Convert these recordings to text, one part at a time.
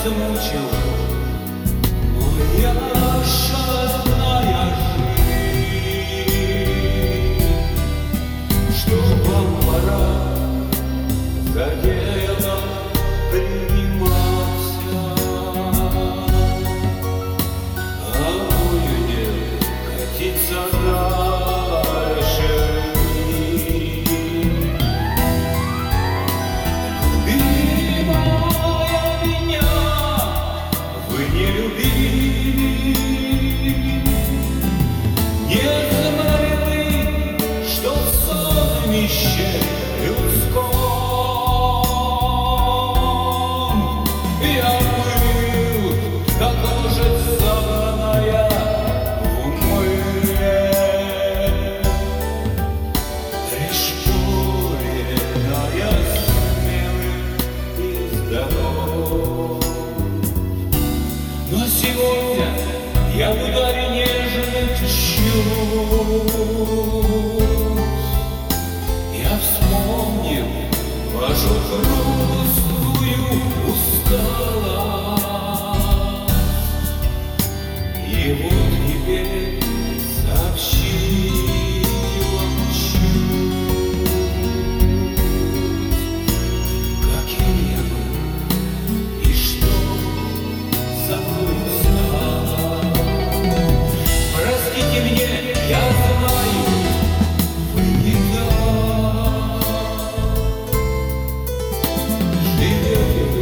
измучила моя шальная жизнь, что вам пора за дело приниматься, а мой удел катиться дальше. Любимая меня вы не любили, не знали вы, что в сонмище людском я был, как лошадь загнанная в умыле, пришпоренная смелым из дорог. Но сегодня я в ударе нежных чувств, я вспомнил вашу грустную усталость, и вот теперь сообщил вам чувств, каким я был и что со мной стало. Простите мне, я знаю, вы не так живете вы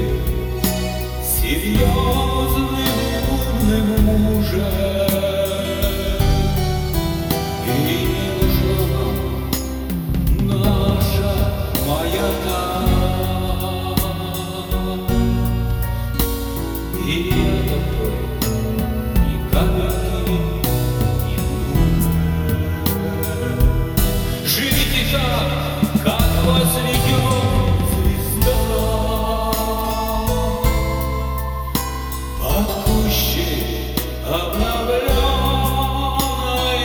серьезным, умным мужем, и не нужна вам наша маята. И я такой никогда не нужен. Живите так, как вас ведет звезда, под кущей обновленной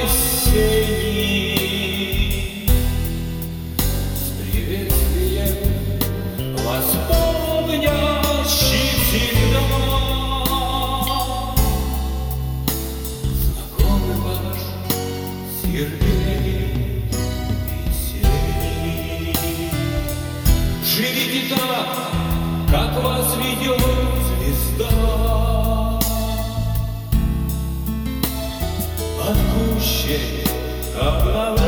сени, с приветствием вас помнящий всегда. Знакомый ваш Сергей и Сергей. Живите так, как вас ведет звезда, под кущей обновленной